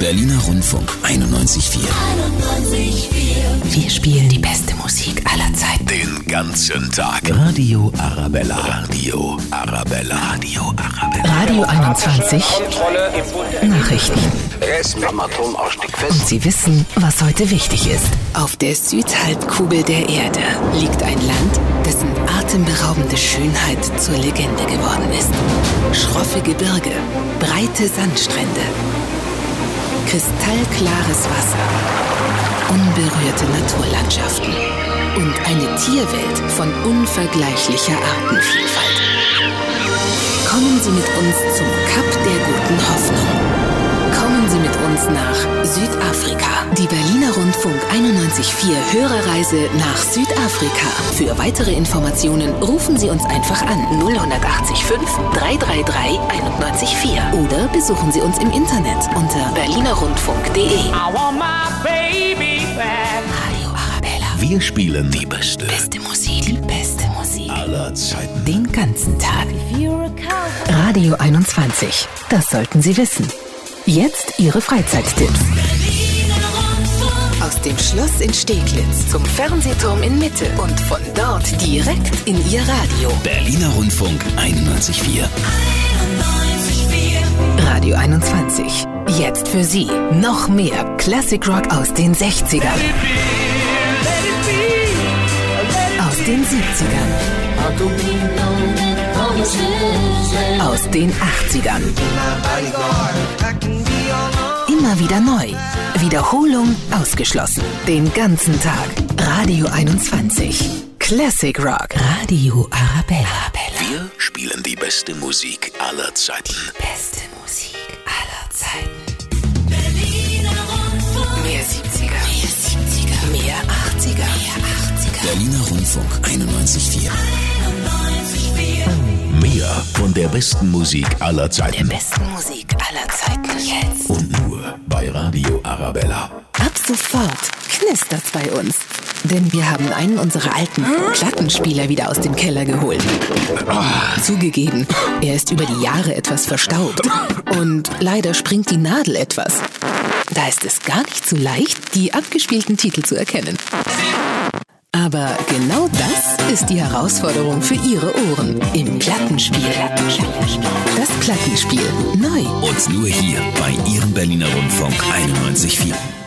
Berliner Rundfunk 91,4. Wir spielen die beste Musik aller Zeiten. Den ganzen Tag. Radio Arabella. Radio Arabella. Radio Arabella. Radio 21. Nachrichten. Am Atomausstieg fest. Und Sie wissen, was heute wichtig ist. Auf der Südhalbkugel der Erde liegt ein Land, dessen atemberaubende Schönheit zur Legende geworden ist. Schroffe Gebirge, breite Sandstrände, kristallklares Wasser, unberührte Naturlandschaften und eine Tierwelt von unvergleichlicher Artenvielfalt. Kommen Sie mit uns zum Kap der guten Hoffnung. Kommen Sie mit uns nach Südafrika. Die Berliner Rundfunk 91,4 Hörerreise nach Südafrika. Für weitere Informationen rufen Sie uns einfach an 0180 5 333 91,4 oder besuchen Sie uns im Internet unter berlinerrundfunk.de. Radio Arabella. Wir spielen die beste Musik. Die beste Musik. aller Zeiten. Den ganzen Tag. Radio 21. Das sollten Sie wissen. Jetzt Ihre Freizeittipps. Aus dem Schloss in Steglitz zum Fernsehturm in Mitte und von dort direkt in Ihr Radio. Berliner Rundfunk 91,4. Radio 21. Jetzt für Sie noch mehr Classic Rock aus den 60ern. Aus den 70ern. Aus den 80ern. Immer wieder neu. Wiederholung ausgeschlossen. Den ganzen Tag. Radio 21. Classic Rock. Radio Arabella. Wir spielen die beste Musik aller Zeiten. Beste Musik aller Zeiten. Mehr 70er. Mehr 80er. Berliner Rundfunk 91,4. Mehr von der besten Musik aller Zeiten. Der besten Musik aller Zeiten. Jetzt. Und nur bei Radio Arabella. Ab sofort knistert's bei uns. Denn wir haben einen unserer alten Plattenspieler wieder aus dem Keller geholt. Zugegeben, er ist über die Jahre etwas verstaubt. Und leider springt die Nadel etwas. Da ist es gar nicht so leicht, die abgespielten Titel zu erkennen. Aber genau das ist die Herausforderung für Ihre Ohren im Plattenspiel. Das Plattenspiel. Neu. Und nur hier bei Ihrem Berliner Rundfunk 91,4.